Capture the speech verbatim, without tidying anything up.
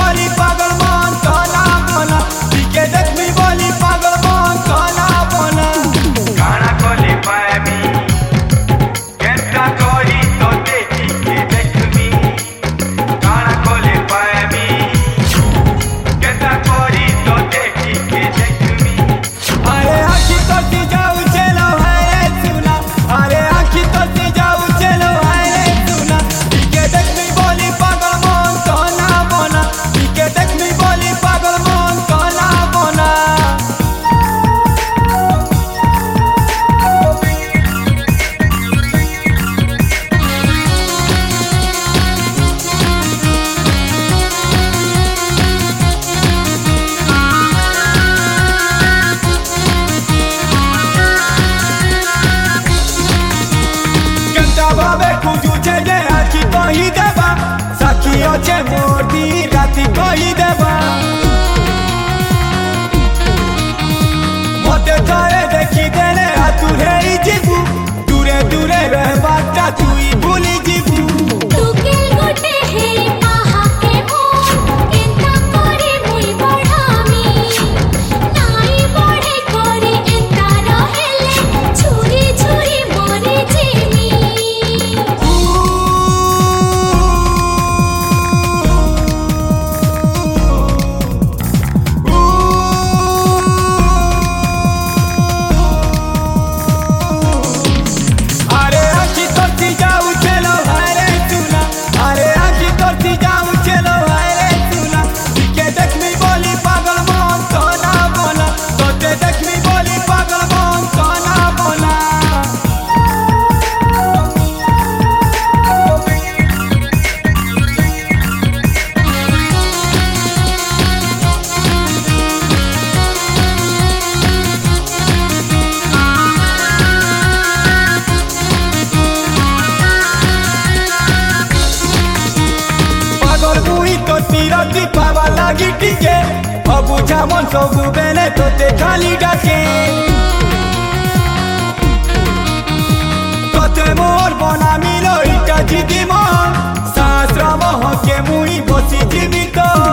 बोली पागल मन कहना बना पीके देखमी बोली पागल मन कहना बना काना कोले पाबी केता कोरी तो देखी के देखमी काना कोले पाबी केता कोरी तो देखी के देखमी अरे आखी तो सी जाऊ चलो है रे सुना अरे आखी तो सी जाऊ चलो है रे सुना पीके देखमी बोली पागल मन कहना बना पीके देखमी बोली पागल मन कहना बना केनता भावे खुजू छे जे आखी कही देबा साखी अछे मोटी राती कही देबा मते थारे देखी देले आतुरे जीबू दूरे दूरे रहबाटा तुई भूली जीबू टुकेल गोटे हे आहा के मो केनता करे मुई बढ़ामी नाई बढ़े करे एता रहेले छुरी छुरी मरे जेमी अरे आखी तोती जाऊ चलो है रे सुना अरे आखी तोती जाऊ चलो है रे सुना पीके देखमी बोली पागल मन कहना बना तोते देखमी बोली पागल मन कहना बना पागल मुई तोती रती पावा लागी टिके अबुझा मन सबु बेले तोते खाली डाके तोते मोर बना मिलो इटा जिदी मन शास्त्र मोह के मुई बसी जीवित